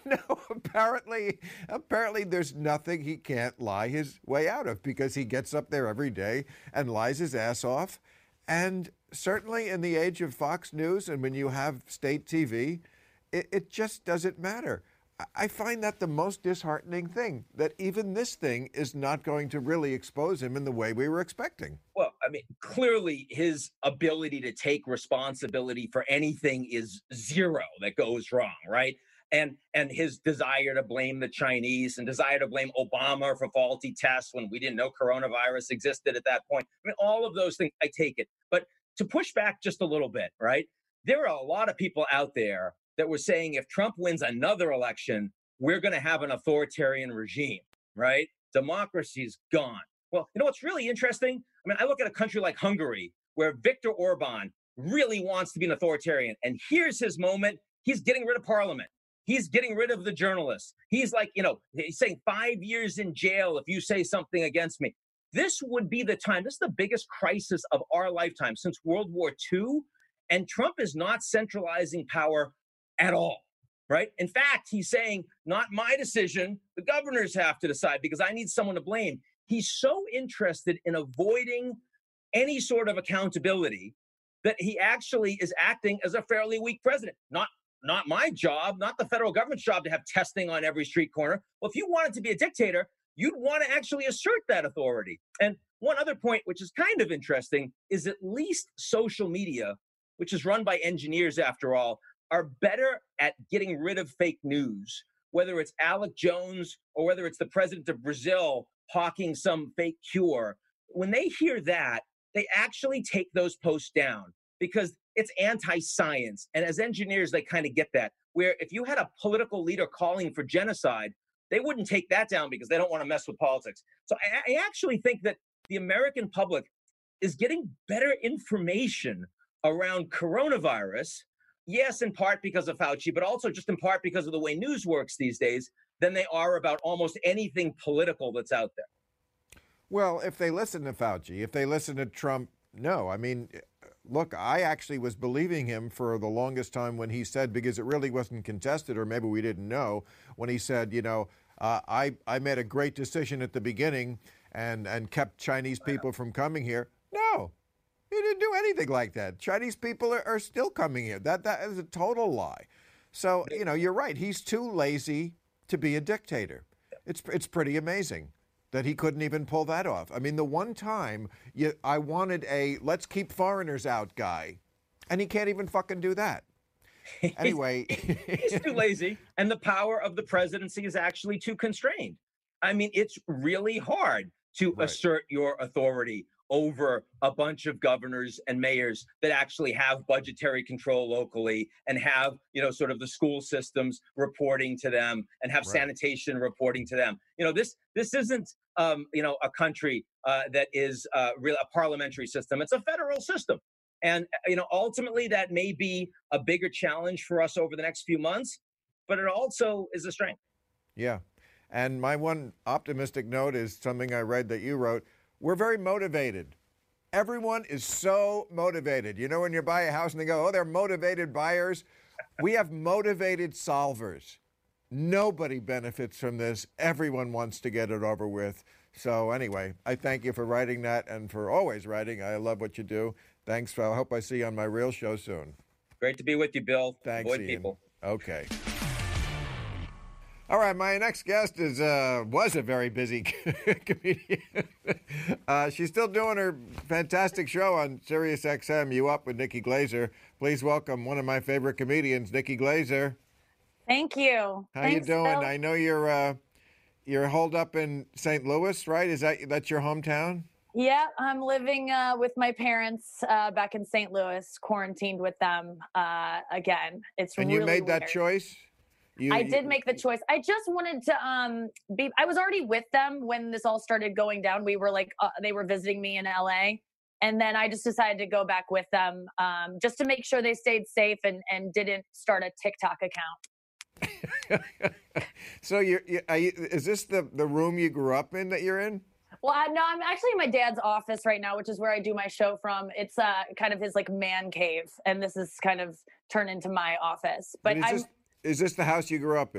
no, apparently, apparently there's nothing he can't lie his way out of because he gets up there every day and lies his ass off. And certainly in the age of Fox News and when you have state T V, it, it just doesn't matter. I find that the most disheartening thing, that even this thing is not going to really expose him in the way we were expecting. Well, I mean, clearly his ability to take responsibility for anything is zero that goes wrong, right? And and his desire to blame the Chinese and desire to blame Obama for faulty tests when we didn't know coronavirus existed at that point. I mean, all of those things, I take it. But to push back just a little bit, right? There are a lot of people out there that were saying if Trump wins another election, we're going to have an authoritarian regime, right? Democracy's gone. Well, you know what's really interesting? I mean, I look at a country like Hungary, where Viktor Orban really wants to be an authoritarian. And here's his moment. He's getting rid of parliament. He's getting rid of the journalists. He's like, you know, he's saying five years in jail if you say something against me. This would be the time. This is the biggest crisis of our lifetime since World War Two. And Trump is not centralizing power at all, right? In fact, he's saying, not my decision. The governors have to decide because I need someone to blame. He's so interested in avoiding any sort of accountability that he actually is acting as a fairly weak president. Not, not my job, not the federal government's job to have testing on every street corner. Well, if you wanted to be a dictator, you'd want to actually assert that authority. And one other point, which is kind of interesting, is at least social media, which is run by engineers after all, are better at getting rid of fake news, whether it's Alec Jones or whether it's the president of Brazil hawking some fake cure. When they hear that, they actually take those posts down because it's anti-science. And as engineers, they kind of get that, where if you had a political leader calling for genocide, they wouldn't take that down because they don't want to mess with politics. So I, I actually think that the American public is getting better information around coronavirus. Yes, in part because of Fauci, but also just in part because of the way news works these days, than they are about almost anything political that's out there. Well, if they listen to Fauci, if they listen to Trump, no. I mean, look, I actually was believing him for the longest time when he said, because it really wasn't contested, or maybe we didn't know, when he said, you know, uh, I, I made a great decision at the beginning and, and kept Chinese people from coming here. No. He didn't do anything like that. Chinese people are, are still coming here. That that is a total lie. So, you know, you're right. He's too lazy to be a dictator. It's it's pretty amazing that he couldn't even pull that off. I mean, the one time you, I wanted a let's keep foreigners out guy, and he can't even fucking do that. Anyway. He's too lazy, and the power of the presidency is actually too constrained. I mean, it's really hard to right. assert your authority over a bunch of governors and mayors that actually have budgetary control locally and have, you know, sort of the school systems reporting to them and have right. sanitation reporting to them. You know, this this isn't, um, you know, a country uh, that is uh, real a parliamentary system. It's a federal system. And, you know, ultimately that may be a bigger challenge for us over the next few months, but it also is a strength. Yeah. And my one optimistic note is something I read that you wrote. We're very motivated. Everyone is so motivated. You know, when you buy a house and they go, oh, they're motivated buyers. We have motivated solvers. Nobody benefits from this. Everyone wants to get it over with. So anyway, I thank you for writing that and for always writing. I love what you do. Thanks. I hope I see you on my real show soon. Great to be with you, Bill. Thanks, Avoid Ian. people. Okay. All right, my next guest is uh, was a very busy comedian. uh, she's still doing her fantastic show on Sirius X M, You Up with Nikki Glazer. Please welcome one of my favorite comedians, Nikki Glazer. Thank you. How Thanks, you doing? Bill. I know you're uh, you're holed up in Saint Louis, right? Is that that's your hometown? Yeah, I'm living uh, with my parents uh, back in Saint Louis, quarantined with them uh, again. It's and really you made that weird. choice. You, I you, did make the choice. I just wanted to um, be, I was already with them when this all started going down. We were like, uh, they were visiting me in L A. And then I just decided to go back with them um, just to make sure they stayed safe and, and didn't start a TikTok account. So you're, you, are you, is this the, the room you grew up in that you're in? Well, I, no, I'm actually in my dad's office right now, which is where I do my show from. It's uh, kind of his like man cave. And this is kind of turned into my office. But, but is I'm... This, Is this the house you grew up in?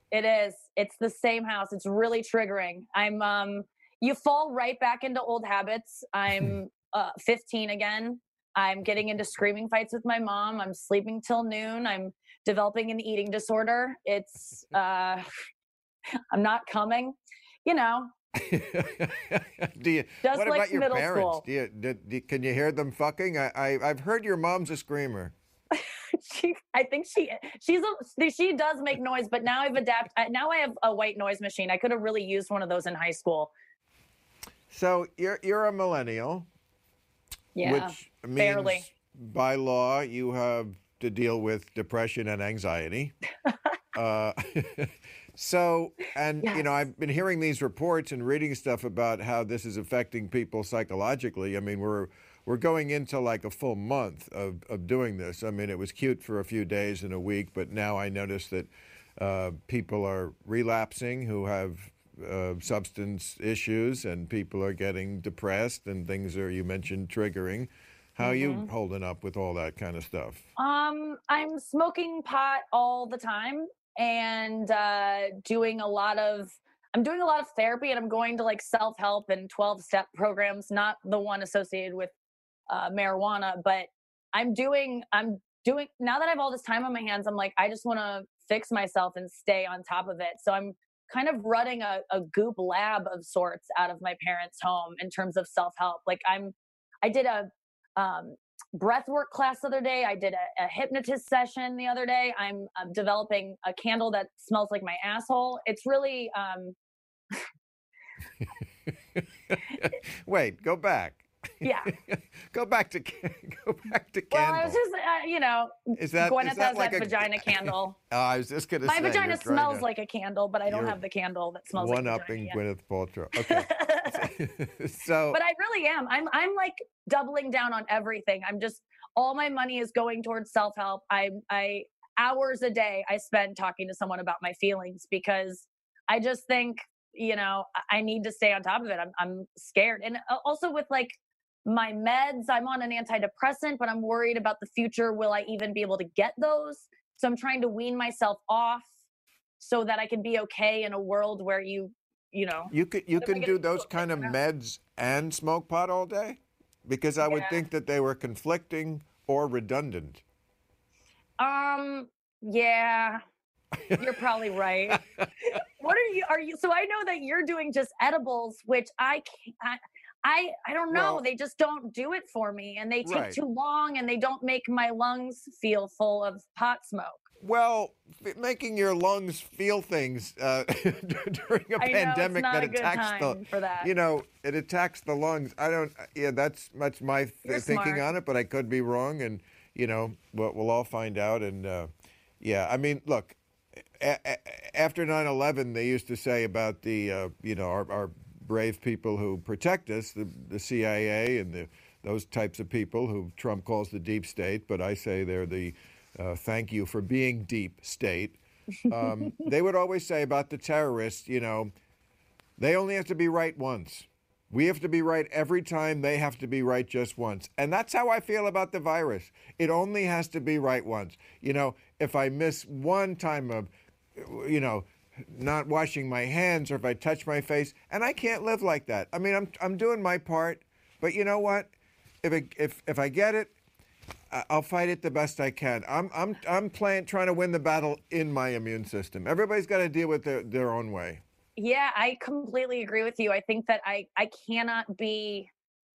It is. It's the same house. It's really triggering. I'm, um, you fall right back into old habits. I'm uh, fifteen again. I'm getting into screaming fights with my mom. I'm sleeping till noon. I'm developing an eating disorder. It's, uh, I'm not coming, you know. do you, Just what like about your middle parents? school. Do you, do, do, can you hear them fucking? I, I, I've heard your mom's a screamer. she, I think she, she's a, she does make noise, but now I've adapted. Now I have a white noise machine. I could have really used one of those in high school. So you're you're a millennial, Yeah, which means barely. by law you have to deal with depression and anxiety. uh, so, and Yes. you know, I've been hearing these reports and reading stuff about how this is affecting people psychologically. I mean, we're we're going into like a full month of of doing this. I mean, it was cute for a few days and a week, but now I notice that uh, people are relapsing who have uh, substance issues, and people are getting depressed, and things are, you mentioned, triggering. How are you holding up with all that kind of stuff? Um, I'm smoking pot all the time and uh, doing a lot of. I'm doing a lot of therapy, and I'm going to like self-help and twelve-step programs. Not the one associated with uh, marijuana, but I'm doing. I'm doing now that I have all this time on my hands. I'm like, I just want to fix myself and stay on top of it. So I'm kind of running a, a Goop lab of sorts out of my parents' home in terms of self-help. Like I'm, I did a um, breath work class the other day. I did a, a hypnotist session the other day. I'm, I'm developing a candle that smells like my asshole. It's really, um, Wait, go back. yeah. go back to go back to Well, candle. I was just, uh, you know, Is that- Gwyneth is that has like that a- vagina candle. Oh, I was just going to say. My vagina you're trying smells to like a candle, but I don't you're have the candle that smells like a one-upping vagina. Gwyneth Paltrow. Okay. so, But I really am. I'm I'm like doubling down on everything. I'm just all my money is going towards self-help. I I hours a day I spend talking to someone about my feelings because I just think, you know, I need to stay on top of it. I'm I'm scared. And also with like my meds, I'm on an antidepressant, but I'm worried about the future. Will I even be able to get those? So I'm trying to wean myself off so that I can be okay in a world where you, you know. you could you If I can get do a those book, kind of you know? meds and smoke pot all day? Because I would Yeah. think that they were conflicting or redundant. Um, yeah, you're probably right. What are you, are you, so I know that you're doing just edibles, which I can't, I, I, I don't know. Well- they just don't do it for me, and they take Right. too long, and they don't make my lungs feel full of pot smoke. Well, f- making your lungs feel things uh, during a I know, pandemic it's not that a good attacks time the, for that. you know, it attacks the lungs. I don't. Yeah, that's much my th- You're thinking smart. on it, but I could be wrong, and you know, we'll, we'll all find out. And uh, yeah, I mean, look, a- a- after nine eleven, they used to say about the, uh, you know, our, our brave people who protect us, the, the C I A and the those types of people who Trump calls the deep state, but I say they're the uh, thank you for being deep state. Um, they would always say about the terrorists, you know, they only have to be right once. We have to be right every time. They have to be right just once. And that's how I feel about the virus. It only has to be right once. You know, if I miss one time of, you know, not washing my hands, or if I touch my face, and I can't live like that. I mean, I'm I'm doing my part, but you know what? If it, if if I get it, I- I'll fight it the best I can. I'm I'm I'm playing trying to win the battle in my immune system. Everybody's got to deal with their, their own way. Yeah, I completely agree with you. I think that I, I cannot be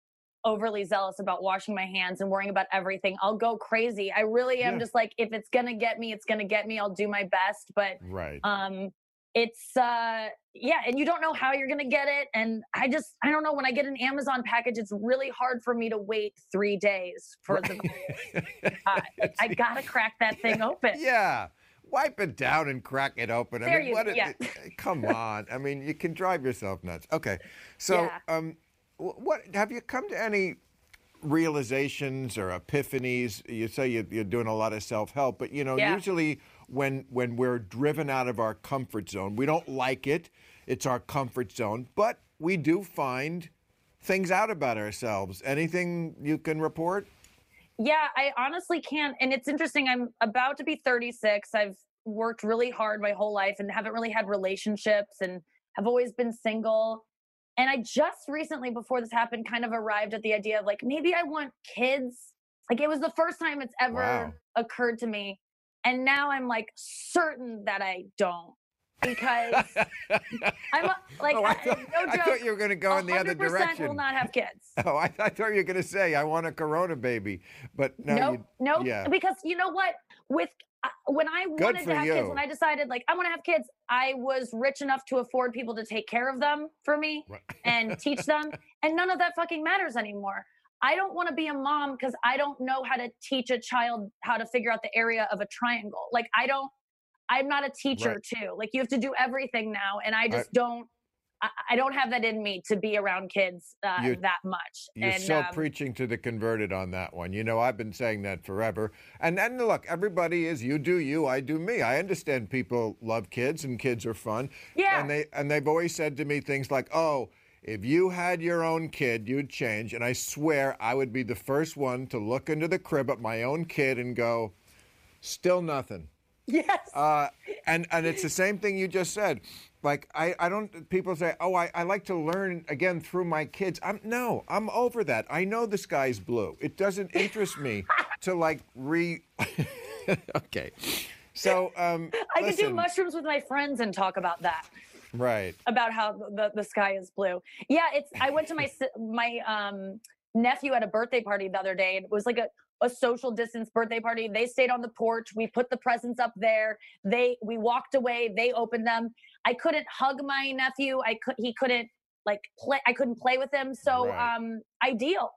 overly zealous about washing my hands and worrying about everything. I'll go crazy. I really am Yeah. just like, if it's going to get me, it's going to get me. I'll do my best. But Right. um, it's, uh, yeah, and you don't know how you're going to get it. And I just, I don't know, when I get an Amazon package, it's really hard for me to wait three days for the uh, like, I got to crack that thing open. Yeah. Wipe it down and crack it open. I There mean, you what? go, it- yeah. it- come on. I mean, you can drive yourself nuts. Okay. So, Yeah. um, wh- what have you come to any realizations or epiphanies? You say you- you're doing a lot of self-help, but you know, Yeah. usually when when we're driven out of our comfort zone, we don't like it. It's our comfort zone, but we do find things out about ourselves. Anything you can report? Yeah, I honestly can't. And it's interesting. I'm about to be thirty-six. I've worked really hard my whole life and haven't really had relationships and have always been single. And I just recently, before this happened, kind of arrived at the idea of like, maybe I want kids. Like, it was the first time it's ever Wow. occurred to me. And now I'm like certain that I don't. Because I'm a, like, oh, I, thought, no I joke, thought you were going to go in the other one hundred percent direction. will not have kids. Oh, I, I thought you were going to say, I want a Corona baby. But no, nope, you, nope. yeah. Because you know what? With uh, when I Good wanted for to have you. kids, when I decided like I want to have kids, I was rich enough to afford people to take care of them for me Right. and teach them. And none of that fucking matters anymore. I don't want to be a mom because I don't know how to teach a child how to figure out the area of a triangle. Like, I don't, I'm not a teacher Right. too. Like, you have to do everything now. And I just I- don't, I, I don't have that in me to be around kids uh, You're- that much. You're and, so um, preaching to the converted on that one. You know, I've been saying that forever. And then look, everybody is you do you, I do me. I understand people love kids and kids are fun. Yeah. And they and they've always said to me things like, "Oh, if you had your own kid, you'd change." And I swear I would be the first one to look into the crib at my own kid and go, "Still nothing." Yes. Uh, and and it's the same thing you just said. Like, I, I don't, people say, oh, I, I like to learn again through my kids. I'm no, I'm over that. I know the sky's blue. It doesn't interest me to like re. Okay. So, um, I could do listen. mushrooms with my friends and talk about that. Right. About how the, the sky is blue. Yeah, it's. I went to my si- my um, nephew at a birthday party the other day. And it was like a, a social distance birthday party. They stayed on the porch. We put the presents up there. They we walked away. They opened them. I couldn't hug my nephew. I could. He couldn't like play. I couldn't play with him. So Right. um, ideal.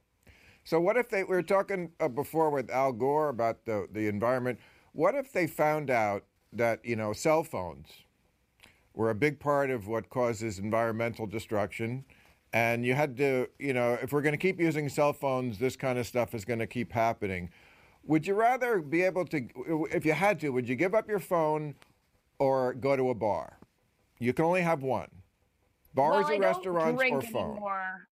So what if they, we were talking uh, before with Al Gore about the, the environment. What if they found out that, you know, cell phones were a big part of what causes environmental destruction? And you had to, you know, if we're going to keep using cell phones, this kind of stuff is going to keep happening. Would you rather be able to, if you had to, would you give up your phone or go to a bar? You can only have one. Bars well, I or don't restaurants drink or phone? anymore.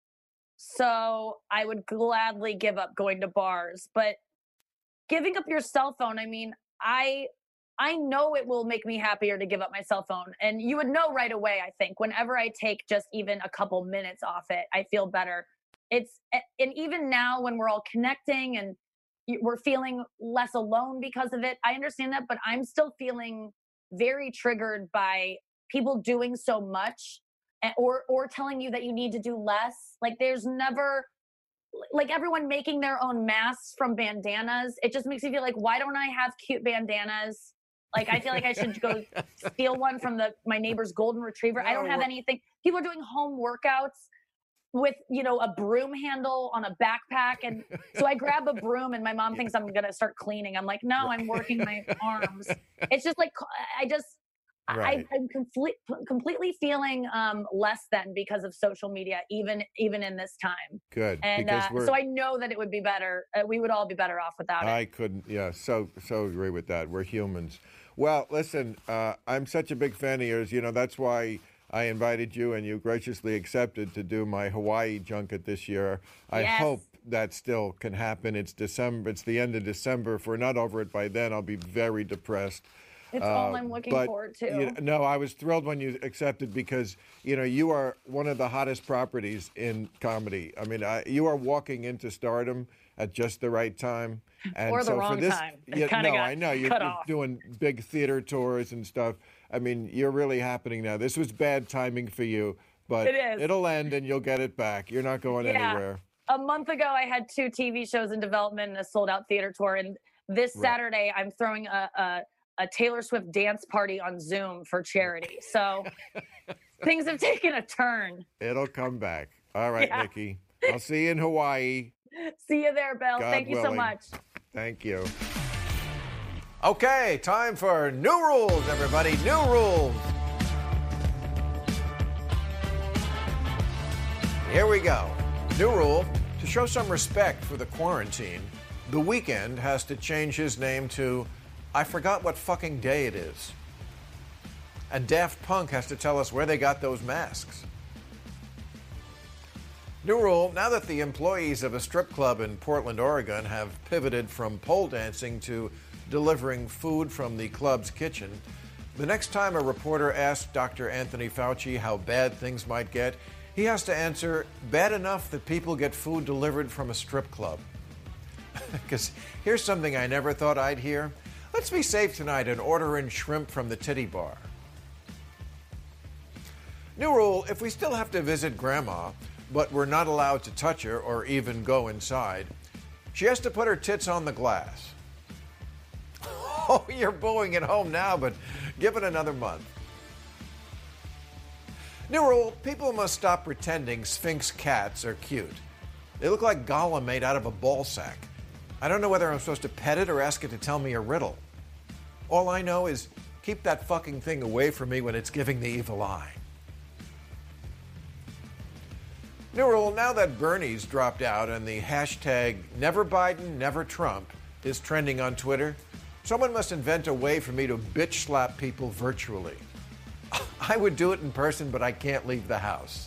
So I would gladly give up going to bars, but giving up your cell phone, I mean, I I know it will make me happier to give up my cell phone. And you would know right away, I think, whenever I take just even a couple minutes off it, I feel better. It's and even now when we're all connecting and we're feeling less alone because of it, I understand that, but I'm still feeling very triggered by people doing so much or or telling you that you need to do less. Like, there's never like everyone making their own masks from bandanas. It just makes me feel like, why don't I have cute bandanas? Like, I feel like I should go steal one from the my neighbor's golden retriever. I don't No, have we're- anything. People are doing home workouts with, you know, a broom handle on a backpack. And so I grab a broom and my mom thinks I'm going to start cleaning. I'm like, no, I'm working my arms. It's just like, I just, Right. I, I'm complete, completely feeling um, less than because of social media, even even in this time. Good. And because uh, we're, so I know that it would be better. Uh, we would all be better off without it. I couldn't, yeah, so so agree with that. We're humans. Well, listen, uh, I'm such a big fan of yours. You know, that's why I invited you and you graciously accepted to do my Hawaii junket this year. I Yes. hope that still can happen. It's December. It's the end of December. If we're not over it by then, I'll be very depressed. It's Uh, all I'm looking but, forward to. you know, no, I was thrilled when you accepted because, you know, you are one of the hottest properties in comedy. I mean, I, you are walking into stardom at just the right time. And Or the so wrong for this, time. It yeah, kinda no, got I know. You're, cut you're off. doing big theater tours and stuff. I mean, you're really happening now. This was bad timing for you, but It is. it'll end and you'll get it back. You're not going Yeah. anywhere. A month ago, I had two T V shows in development and a sold out theater tour. And this Right. Saturday, I'm throwing a, a, a Taylor Swift dance party on Zoom for charity. So things have taken a turn. It'll come back. All right, Yeah. Nikki. I'll see you in Hawaii. See you there, Bill. God Thank you so willing. much. Thank you. Okay, time for new rules, everybody. New rules. Here we go. New rule: to show some respect for the quarantine, The Weeknd has to change his name to I Forgot What Fucking Day It Is. And Daft Punk has to tell us where they got those masks. New rule: now that the employees of a strip club in Portland, Oregon have pivoted from pole dancing to delivering food from the club's kitchen. The next time a reporter asks Doctor Anthony Fauci how bad things might get, he has to answer, bad enough that people get food delivered from a strip club. Because here's something I never thought I'd hear. Let's be safe tonight and order in shrimp from the titty bar. New rule, if we still have to visit Grandma, but we're not allowed to touch her or even go inside, she has to put her tits on the glass. Oh, you're booing at home now, but give it another month. New rule, people must stop pretending Sphinx cats are cute. They look like Gollum made out of a ball sack. I don't know whether I'm supposed to pet it or ask it to tell me a riddle. All I know is keep that fucking thing away from me when it's giving the evil eye. New rule, now that Bernie's dropped out and the hashtag Never Biden, Never Trump is trending on Twitter, someone must invent a way for me to bitch slap people virtually. I would do it in person, but I can't leave the house.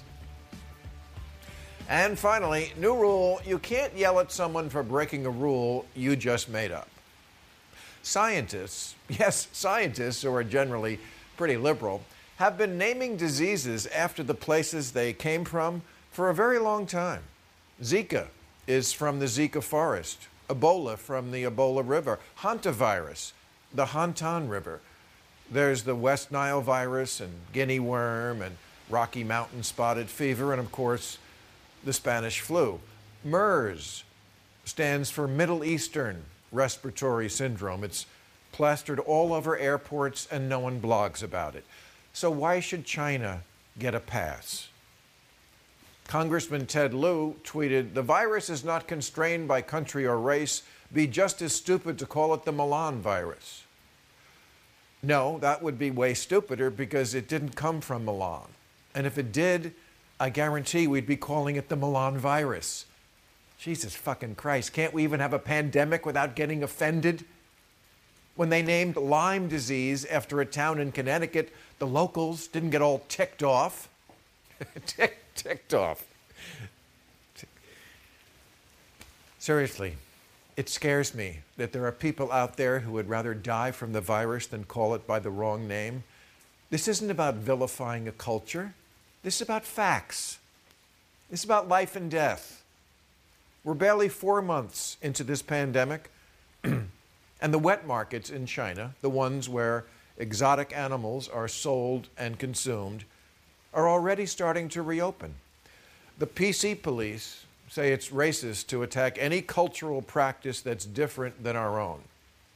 And finally, new rule, you can't yell at someone for breaking a rule you just made up. Scientists, yes, scientists who are generally pretty liberal, have been naming diseases after the places they came from for a very long time. Zika is from the Zika forest, Ebola from the Ebola River, hantavirus, the Hantan River. There's the West Nile virus and guinea worm and Rocky Mountain spotted fever and, of course, the Spanish flu. MERS stands for Middle Eastern Respiratory Syndrome. It's plastered all over airports and no one blogs about it. So why should China get a pass? Congressman Ted Lieu tweeted, "The virus is not constrained by country or race. Be just as stupid to call it the Milan virus." No, that would be way stupider because it didn't come from Milan. And if it did, I guarantee we'd be calling it the Milan virus. Jesus fucking Christ, can't we even have a pandemic without getting offended? When they named Lyme disease after a town in Connecticut, the locals didn't get all ticked off. Tick, ticked off. Seriously, it scares me that there are people out there who would rather die from the virus than call it by the wrong name. This isn't about vilifying a culture. This is about facts. This is about life and death. We're barely four months into this pandemic, and the wet markets in China, the ones where exotic animals are sold and consumed, are already starting to reopen. The P C police say it's racist to attack any cultural practice that's different than our own.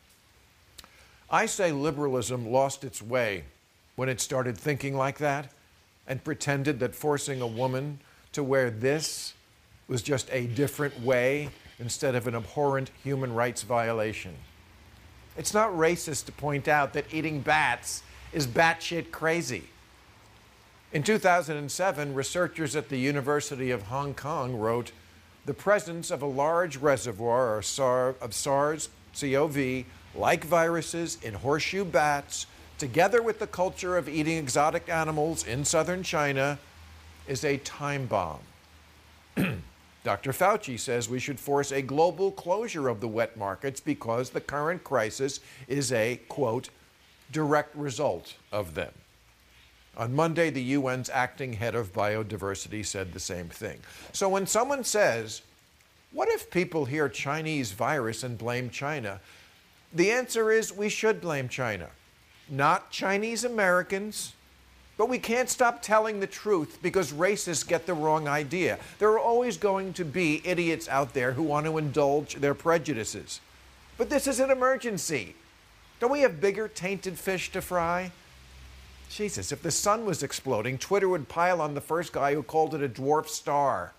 I say liberalism lost its way when it started thinking like that and pretended that forcing a woman to wear this was just a different way instead of an abhorrent human rights violation. It's not racist to point out that eating bats is batshit crazy. In two thousand seven, researchers at the University of Hong Kong wrote, "The presence of a large reservoir of SARS C o V, like viruses in horseshoe bats, together with the culture of eating exotic animals in southern China, is a time bomb." Doctor Fauci says we should force a global closure of the wet markets because the current crisis is a, quote, direct result of them. On Monday, the U N's acting head of biodiversity said the same thing. So when someone says, what if people hear Chinese virus and blame China? The answer is we should blame China, not Chinese Americans. But we can't stop telling the truth because racists get the wrong idea. There are always going to be idiots out there who want to indulge their prejudices. But this is an emergency. Don't we have bigger tainted fish to fry? Jesus, if the sun was exploding, Twitter would pile on the first guy who called it a dwarf star.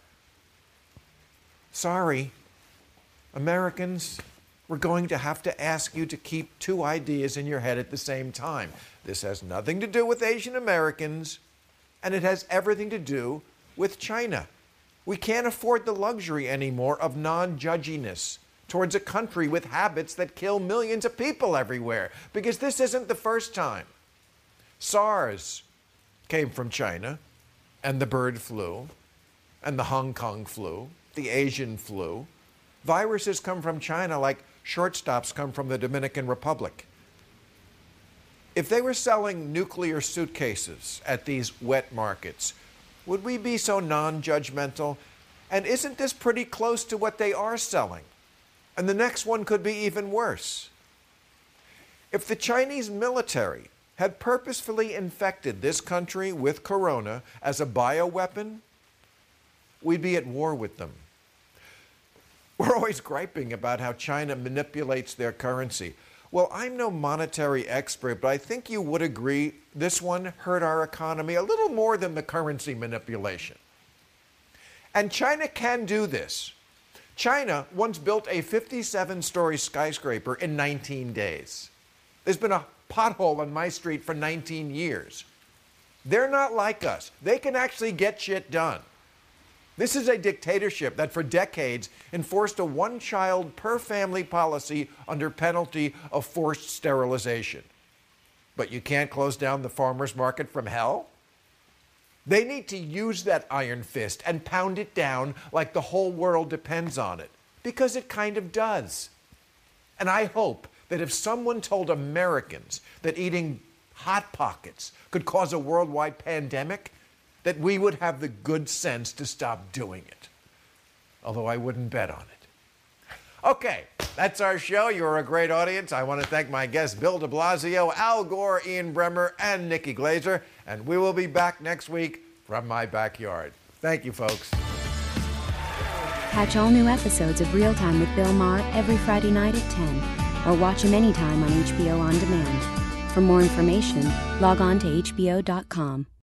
Sorry, Americans, we're going to have to ask you to keep two ideas in your head at the same time. This has nothing to do with Asian Americans, and it has everything to do with China. We can't afford the luxury anymore of non-judginess towards a country with habits that kill millions of people everywhere, because this isn't the first time. SARS came from China, and the bird flu, and the Hong Kong flu, the Asian flu. Viruses come from China like shortstops come from the Dominican Republic. If they were selling nuclear suitcases at these wet markets, would we be so non-judgmental? And isn't this pretty close to what they are selling? And the next one could be even worse. If the Chinese military had purposefully infected this country with corona as a bioweapon, we'd be at war with them. We're always griping about how China manipulates their currency. Well, I'm no monetary expert, but I think you would agree this one hurt our economy a little more than the currency manipulation. And China can do this. China once built a fifty-seven story skyscraper in nineteen days. There's been a pothole on my street for nineteen years. They're not like us. They can actually get shit done. This is a dictatorship that for decades enforced a one-child per family policy under penalty of forced sterilization. But you can't close down the farmer's market from hell? They need to use that iron fist and pound it down like the whole world depends on it, because it kind of does. And I hope that if someone told Americans that eating Hot Pockets could cause a worldwide pandemic, that we would have the good sense to stop doing it. Although I wouldn't bet on it. Okay, that's our show. You're a great audience. I want to thank my guests Bill de Blasio, Al Gore, Ian Bremmer, and Nikki Glazer. And we will be back next week from my backyard. Thank you, folks. Catch all new episodes of Real Time with Bill Maher every Friday night at ten, or watch him anytime on H B O On Demand. For more information, log on to H B O dot com.